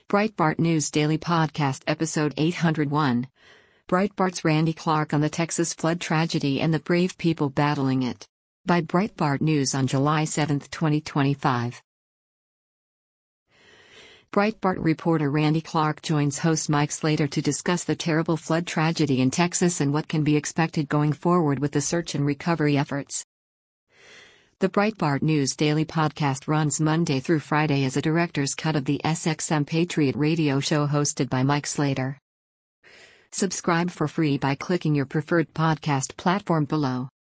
Breitbart News Daily Podcast Episode 801. Breitbart's Randy Clark on the Texas flood tragedy and the brave people battling it. By Breitbart News on July 7, 2025. Breitbart reporter Randy Clark joins host Mike Slater to discuss the terrible flood tragedy in Texas and what can be expected going forward with the search and recovery efforts. The Breitbart News Daily Podcast runs Monday through Friday as a director's cut of the SXM Patriot radio show hosted by Mike Slater. Subscribe for free by clicking your preferred podcast platform below.